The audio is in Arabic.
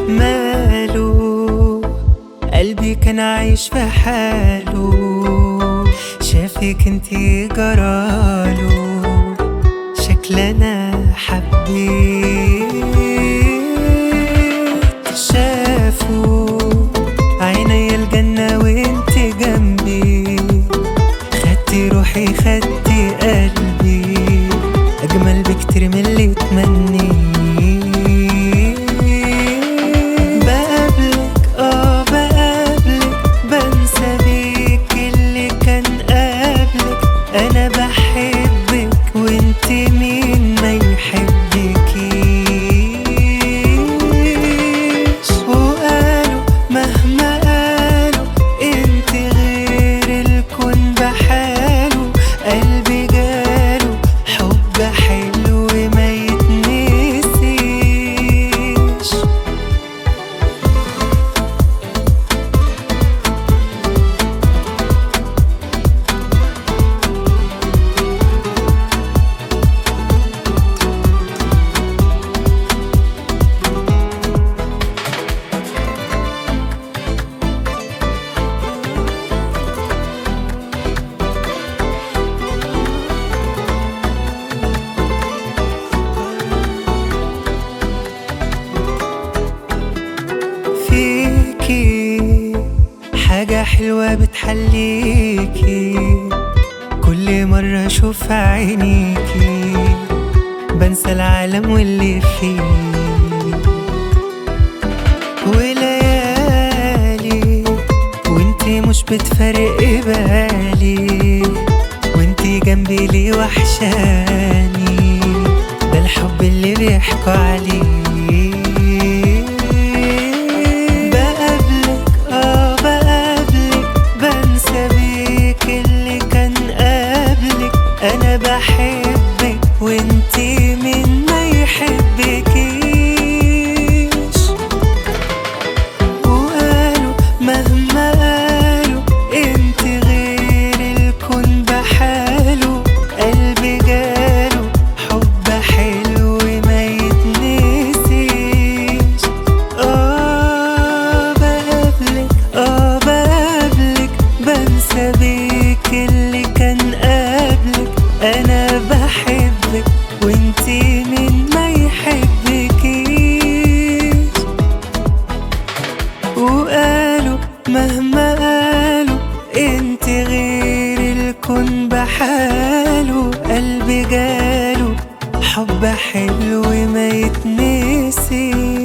ماله قلبي كان عايش في حاله، شافك انتي جراله، شكلنا حبيت. شافوا عيني الجنة وانتي جنبي، خدتي روحي خدتي قلبي، أجمل بكتير من اللي تمنيه. أنا بحبك وانتي مين ما يحبكيش، وقالوا مهما قالوا انتي غير الكون بحاله، قلبي جاله حب حلو ما يتنسيش. حاجة حلوة بتحليكي، كل مرة أشوف عينيكي بنسى العالم واللي فيه، وليالي وانتي مش بتفرق بالي، وانتي جنبي لي وحشاني، ده الحب اللي بيحكوا عليه. أنا بحبك وانتي مين ما يحبكيش، وقالوا مهما قالوا انتي غير الكون بحاله، قلبي جاله حب حلو ما يتنسيش. بقابلك بنسى بيك اللي كان قبلك، أنا بحبك وانتي مين ما يحبكيش، وقالوا مهما قالوا انتي غير الكون بحاله، قلبي جاله حب حلو ما يتنسي.